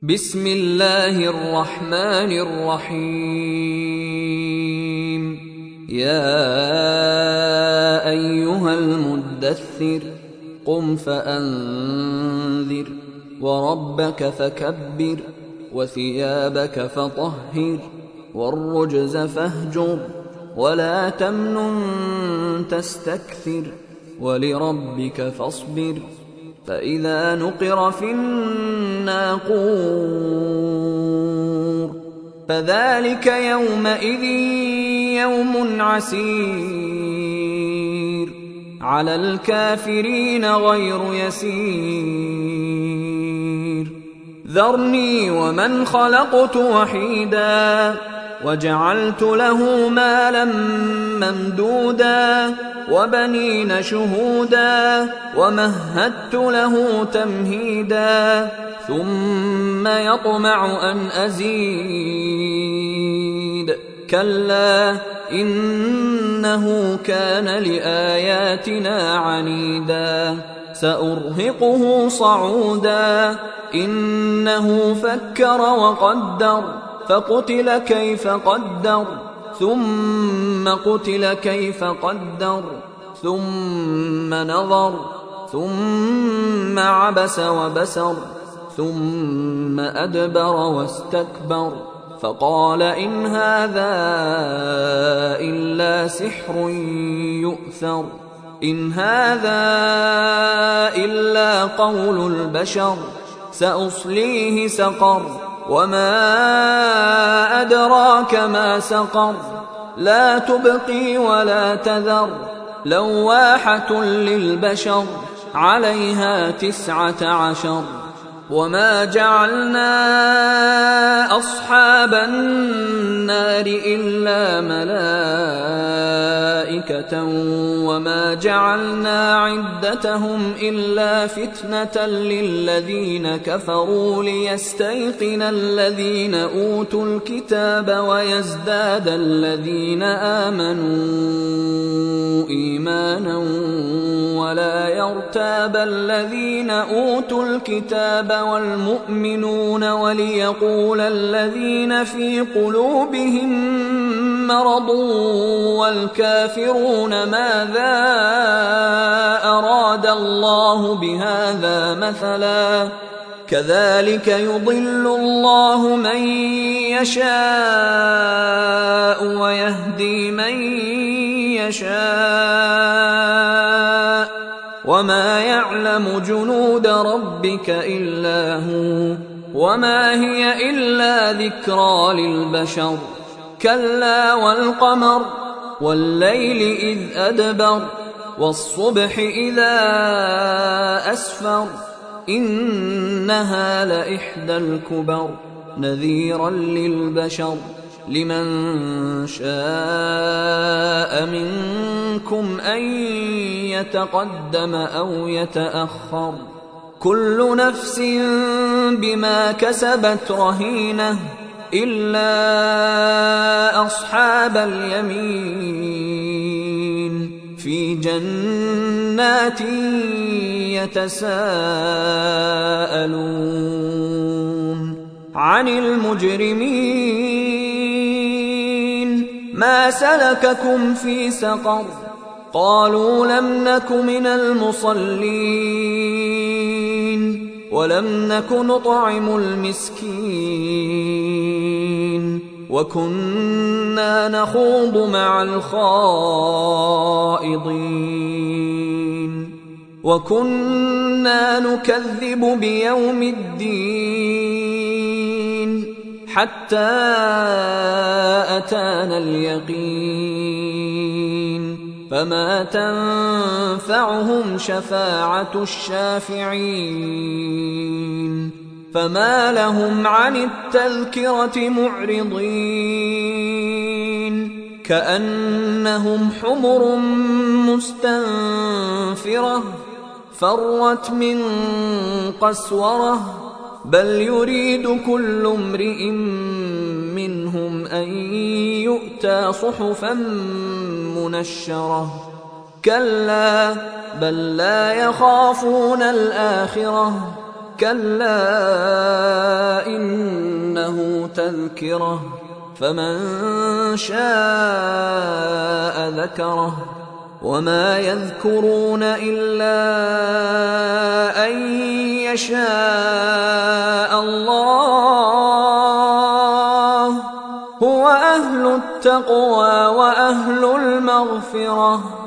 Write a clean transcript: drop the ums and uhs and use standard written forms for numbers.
بسم الله الرحمن الرحيم. يا أيها المدثر قم فأنذر وربك فكبر وثيابك فطهر والرجز فاهجر ولا تمنن تستكثر ولربك فاصبر فإذا نقر في الناقور فذلك يومئذ يوم عسير على الكافرين غير يسير. ذرني ومن خلقت وحيدا وجعلت له مالا ممدودا وبنين شهودا ومهدت له تمهيدا ثم يطمع أن أزيد كلا إنه كان لآياتنا عنيدا سأرهقه صعودا إنه فكر وقدر فقتل كيف قدر ثم قتل كيف قدر ثم نظر ثم عبس وبسر ثم أدبر واستكبر فقال إن هذا إلا سحر يؤثر إن هذا إلا قول البشر سأصليه سقر وما أدراك ما سقر لا تبقي ولا تذر لواحة للبشر عليها 19 وما جعلنا أصحاب النار إلا ملائكة وما جعلنا عدتهم إلا فتنة للذين كفروا ليستيقن الذين أوتوا الكتاب ويزداد الذين آمنوا إيمانا ولا يرتاب الذين أوتوا الكتاب والمؤمنون وليقول الذين في قلوبهم مرض والكافرون ماذا أراد الله بهذا مثلا كذلك يضل الله من يشاء ويهدي من يشاء وما يعلم جنود ربك إلا هو وما هي إلا ذكرى للبشر كلا والقمر والليل إذ أدبر والصبح إذا أسفر إنها لإحدى الكبر نذيرا للبشر لمن شاء منكم أن يتقدم أو يتأخر كل نفس بما كسبت رهينة إلا أصحاب اليمين في جنات يتساءلون عن المجرمين ما سلككم في سقر قالوا لم نك من المصلين ولم نك نطعم المسكين وكنا نخوض مع الخائضين وكنا نكذب بيوم الدين حتى أتانا اليقين فما تنفعهم شفاعة الشافعين فما لهم عن التذكرة معرضين كأنهم حمر مستنفرة فرت من قسورة بل يريد كل امرئ منهم أن يؤتى صحفا منشرة كلا بل لا يخافون الآخرة كلا تذكرة فمن شاء ذكره وما يذكرون إلا أن يشاء الله هو أهل التقوى وأهل المغفرة.